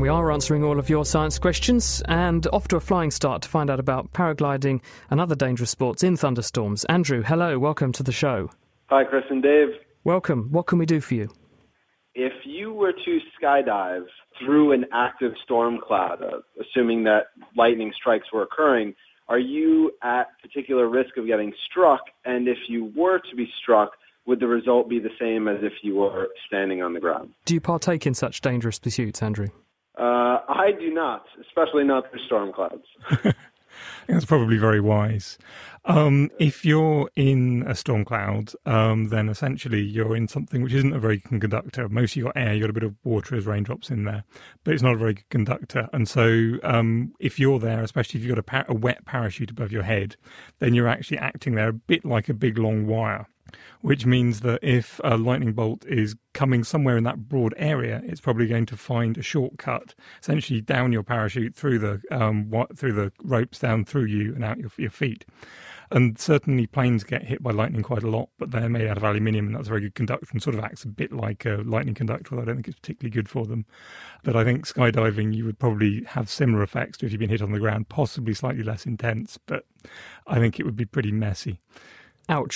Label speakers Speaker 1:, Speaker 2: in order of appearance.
Speaker 1: we are answering all of your science questions, and off to a flying start to find out about paragliding and other dangerous sports in thunderstorms. Andrew, hello, welcome to the show.
Speaker 2: Hi, Chris and Dave.
Speaker 1: Welcome. What can we do for you?
Speaker 2: If you were to skydive through an active storm cloud, assuming that lightning strikes were occurring, are you at particular risk of getting struck? And if you were to be struck, would the result be the same as if you were standing on the ground?
Speaker 1: Do you partake in such dangerous pursuits, Andrew?
Speaker 2: I do not, especially not through storm clouds.
Speaker 3: That's probably very wise. If you're in a storm cloud, then essentially you're in something which isn't a very good conductor. Most of your air, you've got a bit of water as raindrops in there, but it's not a very good conductor. And so if you're there, especially if you've got a wet parachute above your head, then you're actually acting there a bit like a big long wire, which means that if a lightning bolt is coming somewhere in that broad area, it's probably going to find a shortcut, essentially down your parachute through the ropes, down through you and out your feet. And certainly planes get hit by lightning quite a lot, but they're made out of aluminium, and that's a very good conductor and sort of acts a bit like a lightning conductor, although I don't think it's particularly good for them. But I think skydiving, you would probably have similar effects to if you've been hit on the ground, possibly slightly less intense, but I think it would be pretty messy.
Speaker 1: Ouch.